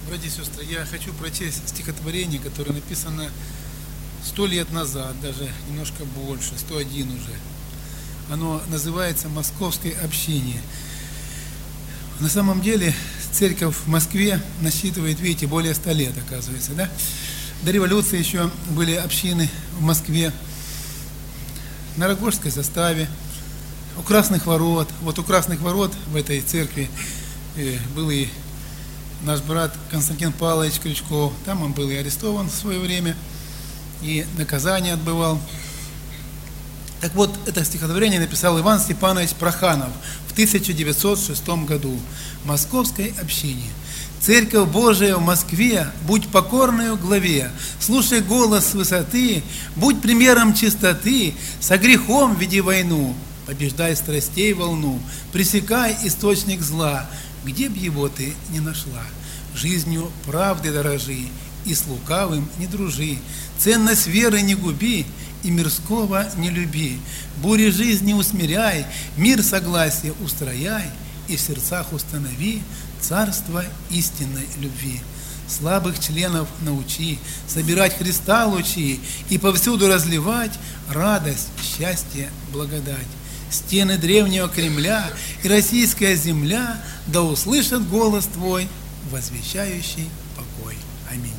Братья и сестры, я хочу прочесть стихотворение, которое написано 100 лет назад, даже немножко больше, 101 уже. Оно называется «Московское общение». На самом деле церковь в Москве насчитывает, видите, более 100 лет, оказывается, да? До революции еще были общины в Москве, на Рогожской заставе, у Красных Ворот. Вот у Красных Ворот в этой церкви был и наш брат Константин Павлович Крючков. Там он был и арестован в свое время, и наказание отбывал. Так вот, это стихотворение написал Иван Степанович Проханов в 1906 году. «Московское общение. Церковь Божия в Москве, будь покорною главе, слушай голос с высоты, будь примером чистоты, со грехом веди войну, побеждай страстей волну, пресекай источник зла, где б его ты не нашла, жизнью правды дорожи, и с лукавым не дружи, ценность веры не губи, и мирского не люби, бури жизни усмиряй, мир согласия устрояй, и в сердцах установи царство истинной любви. Слабых членов научи собирать Христа лучи и повсюду разливать радость, счастье, благодать. Стены древнего Кремля и российская земля да услышат голос Твой, возвещающий покой. Аминь.